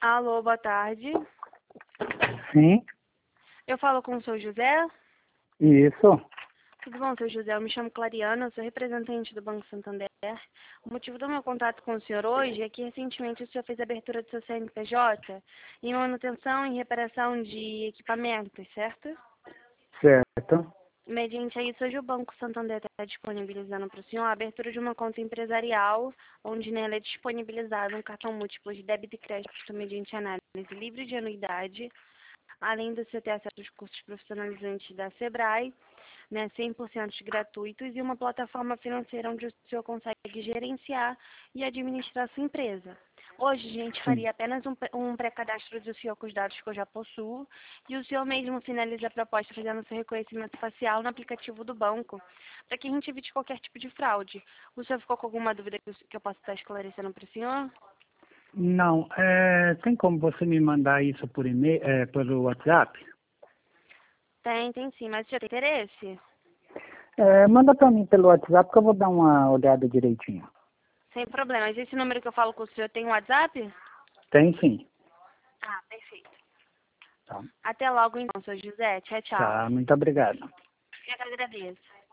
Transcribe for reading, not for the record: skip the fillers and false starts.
Alô, boa tarde. Sim, Eu falo com o seu José? isso. Tudo bom, seu José? Eu me chamo Clariana, eu sou representante do Banco Santander. O motivo do meu contato com o senhor hoje é que recentemente o senhor fez a abertura do seu CNPJ em manutenção e reparação de equipamentos, certo? Certo. Mediante isso, hoje o Banco Santander está disponibilizando para o senhor a abertura de uma conta empresarial, onde nela é disponibilizado um cartão múltiplo de débito e crédito mediante análise livre de anuidade, além de você ter acesso aos cursos profissionalizantes da Sebrae, né, 100% gratuitos, e uma plataforma financeira onde o senhor consegue gerenciar e administrar sua empresa. Hoje, a gente Sim. faria apenas um pré-cadastro do senhor com os dados que eu já possuo, e o senhor mesmo finaliza a proposta fazendo seu reconhecimento facial no aplicativo do banco, para que a gente evite qualquer tipo de fraude. O senhor ficou com alguma dúvida que eu possa estar esclarecendo para o senhor? Não, tem como você me mandar isso por e-mail, pelo WhatsApp? Tem sim, mas o senhor tem interesse? Manda para mim pelo WhatsApp que eu vou dar uma olhada direitinho. Sem problemas. Esse número que eu falo com o senhor tem WhatsApp? Tem sim. Ah, perfeito. Tá, Até logo então, seu José. Tchau, tchau. tá, muito obrigado. Eu que agradeço.